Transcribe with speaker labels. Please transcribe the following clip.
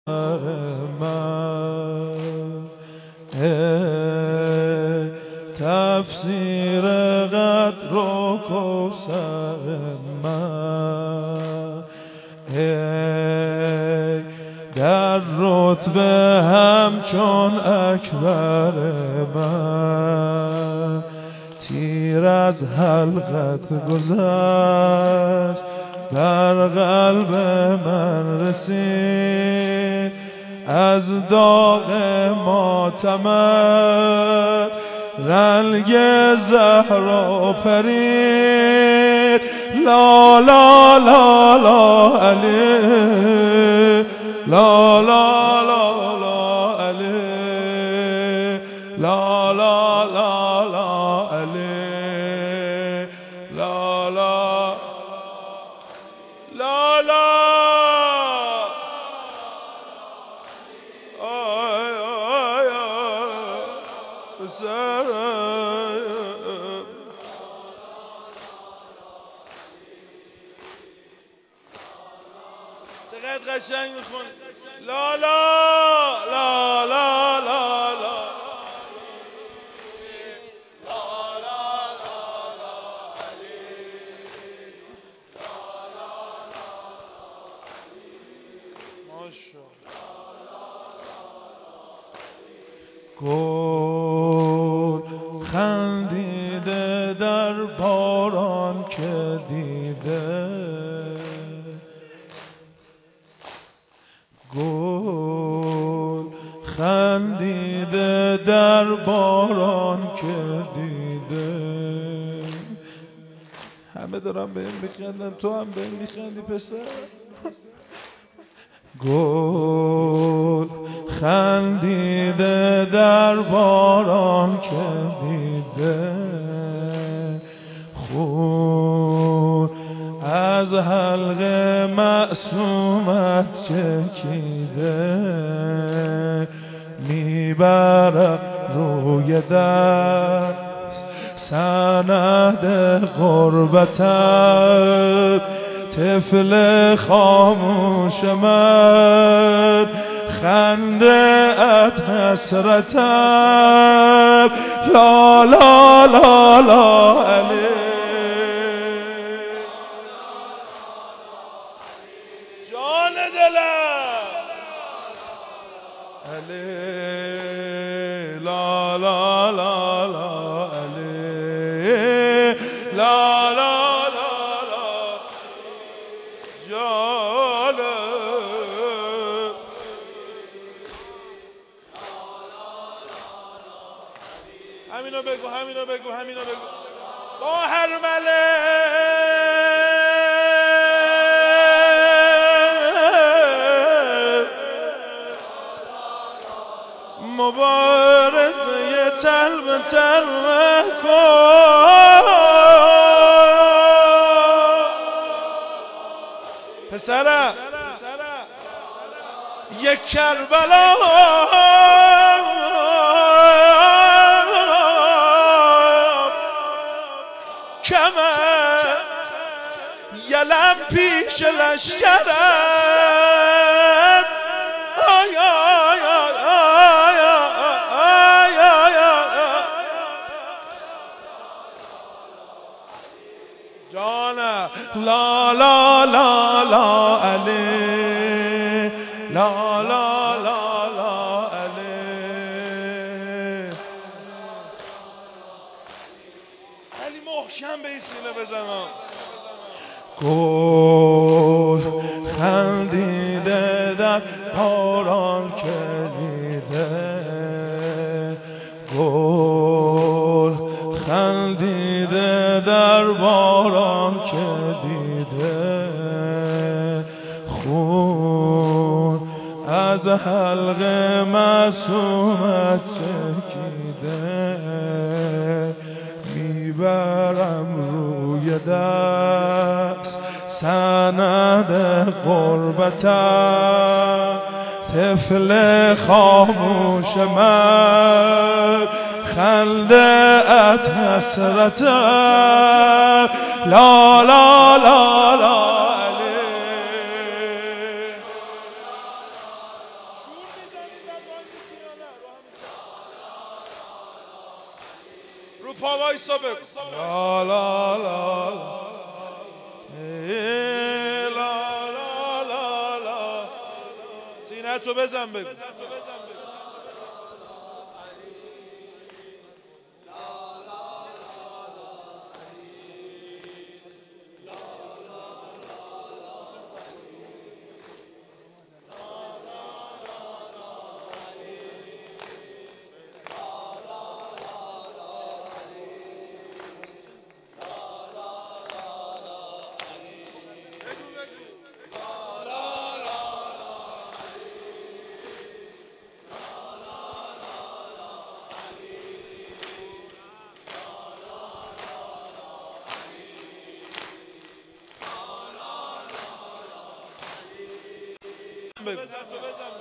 Speaker 1: من تفسیر قدر و کوثر من در رتبه همچون اکبر من تیر از حلقت گذشت بر قلب من رسید از داغ ماتمت رنگ زهرا پرید لا لا لا لا علی لا لا لا لا علی لا لا لا لا علی لا لا لا لا آی آی چقدر قشنگ میخون لا لا لا لا لا لا گل خندیده در باران که دیده گل خندیده در باران که دیده همه دارم به این میخندن تو هم به این میخندی پسر گل خندیده در باران که دیده خون از حلق معصومت چکیده میبرم روی دست سند غربتم طفل خاموش من خنده ات حسرتم لا لا لا لا علی جان دلم علی لا لا لا لا علی لا لا همینو بگو همینو بگو همینو بگو با هرمله مبارزه تل به تل کن پسرم یک کربلا کمه یلم پیش لشکرت آی آی آی آی آی آی جانه لا لا لا لا علی لا لا لا لا علی علی محکم به این سینه بزنم گل خندیده در باران که دیده گل خندیده در باران که دیده خون از حلق معصومت چکیده میبرم روی دست سند غربتم طفل خاموش من خنده ات حسرتم لا لا لا لا علی رو پا وایسا بگو لا لا لا لا لا لا لا سینه تو بزن بگو بزن